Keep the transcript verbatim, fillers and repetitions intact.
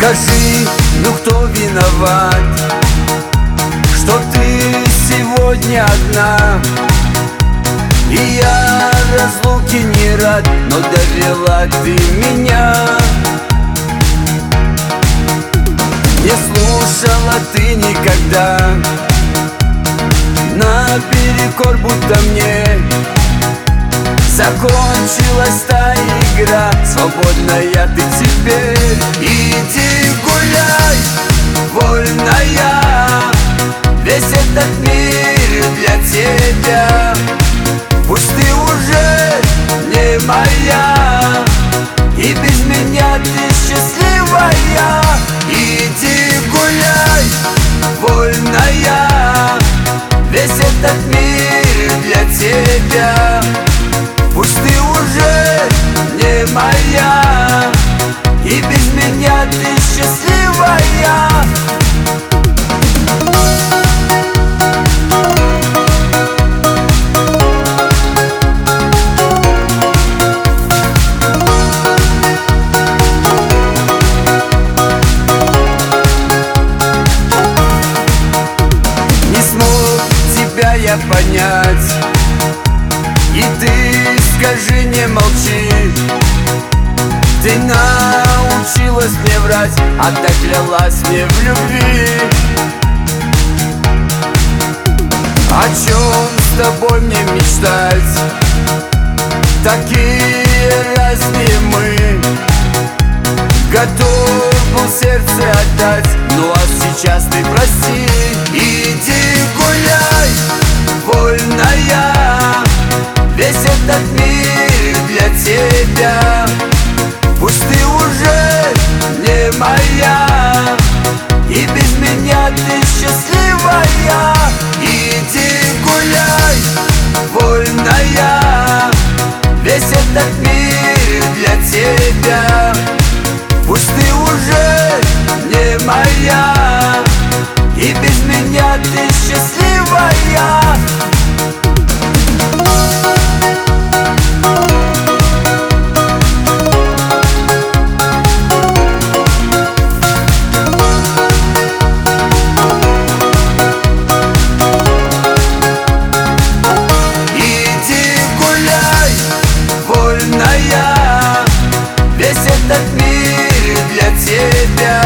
Скажи, ну кто виноват, что ты сегодня одна? И я разлуке не рад, но довела ты меня. Не слушала ты никогда, наперекор будто мне. Закончилась та игра, свободная ты теперь. Иди гуляй, вольная, весь этот мир для тебя. Пусть ты уже не моя, и без меня ты счастливая. Иди гуляй, вольная, весь этот мир для тебя. Пусть ты уже не моя, и без меня ты счастливая. Не смог тебя я понять, и ты скажи, не молчи. Ты научилась мне врать, а так клялась мне в любви. О чем с тобой мне мечтать? Такие разные мы. Готов был сердце отдать, ну а сейчас ты прости. Иди гуляй, вольная, весь этот мир для тебя. Пусть ты уже не моя, и без меня ты счастливая. Иди гуляй, вольная, весь этот мир для тебя. Пусть ты уже не моя, и без меня ты счастливая. Весь этот мир для тебя.